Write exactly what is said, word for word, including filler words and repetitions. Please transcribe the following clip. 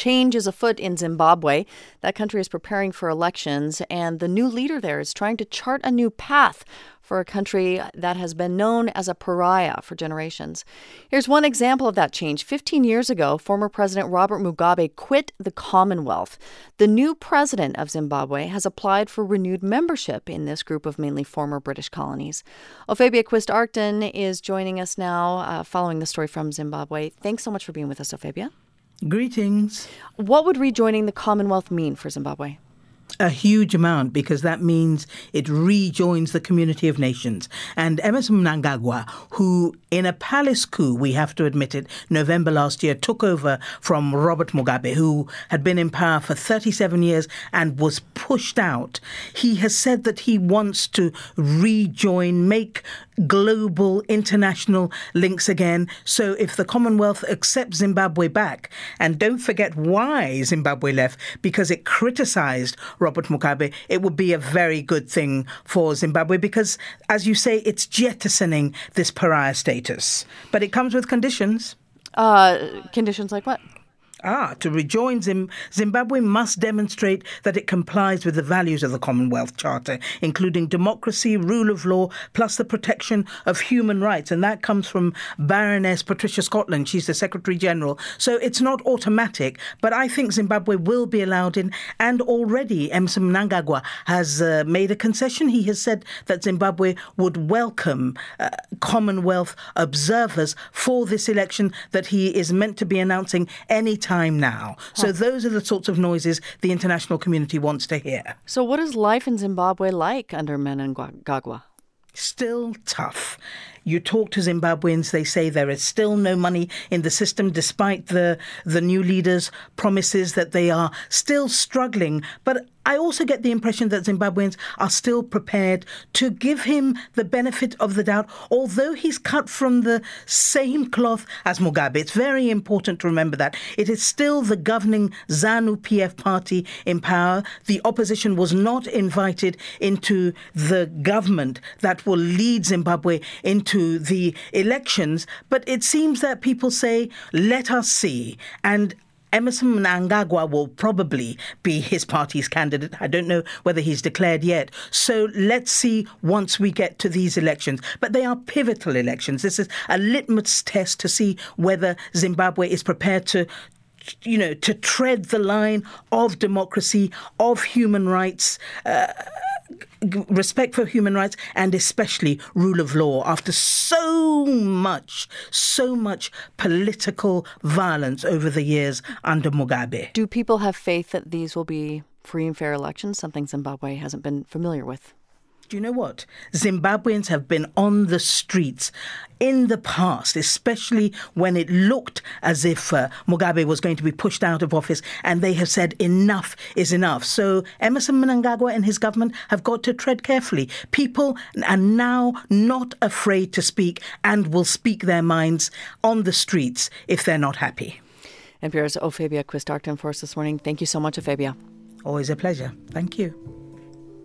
Change is afoot in Zimbabwe. That country is preparing for elections, and the new leader there is trying to chart a new path for a country that has been known as a pariah for generations. Here's one example of that change. Fifteen years ago, former President Robert Mugabe quit the Commonwealth. The new president of Zimbabwe has applied for renewed membership in this group of mainly former British colonies. Ophabia Quist-Arcton is joining us now, uh, following the story from Zimbabwe. Thanks so much for being with us, Ophabia. Greetings. What would rejoining the Commonwealth mean for Zimbabwe? A huge amount, because that means it rejoins the community of nations. And Emmerson Mnangagwa, who in a palace coup, we have to admit it, November last year, took over from Robert Mugabe, who had been in power for thirty-seven years and was pushed out. He has said that he wants to rejoin, make global international links again. So if the Commonwealth accepts Zimbabwe back, and don't forget why Zimbabwe left, because it criticized Robert Mugabe, it would be a very good thing for Zimbabwe because, as you say, it's jettisoning this pariah status. But it comes with conditions. Uh, conditions like what? Ah, to rejoin Zim- Zimbabwe must demonstrate that it complies with the values of the Commonwealth Charter, including democracy, rule of law, plus the protection of human rights. And that comes from Baroness Patricia Scotland. She's the Secretary General. So it's not automatic, but I think Zimbabwe will be allowed in. And already Emmerson Mnangagwa has uh, made a concession. He has said that Zimbabwe would welcome uh, Commonwealth observers for this election that he is meant to be announcing any time now. So those are the sorts of noises the international community wants to hear. So what is life in Zimbabwe like under Mnangagwa? Still tough. You talk to Zimbabweans, they say there is still no money in the system, despite the, the new leaders' promises that they are still struggling. But I also get the impression that Zimbabweans are still prepared to give him the benefit of the doubt, although he's cut from the same cloth as Mugabe. It's very important to remember that. It is still the governing ZANU-P F party in power. The opposition was not invited into the government that will lead Zimbabwe into the elections. But it seems that people say, let us see. And Emmerson Mnangagwa will probably be his party's candidate. I don't know whether he's declared yet. So let's see once we get to these elections. But they are pivotal elections. This is a litmus test to see whether Zimbabwe is prepared to, you know, to tread the line of democracy, of human rights, uh, respect for human rights, and especially rule of law after so much, so much political violence over the years under Mugabe. Do people have faith that these will be free and fair elections, something Zimbabwe hasn't been familiar with? Do you know what? Zimbabweans have been on the streets in the past, especially when it looked as if uh, Mugabe was going to be pushed out of office, and they have said enough is enough. So Emmerson Mnangagwa and his government have got to tread carefully. People are now not afraid to speak and will speak their minds on the streets if they're not happy. N P R's Ophabia Quist-Arcton for us this morning. Thank you so much, Ophabia. Always a pleasure. Thank you.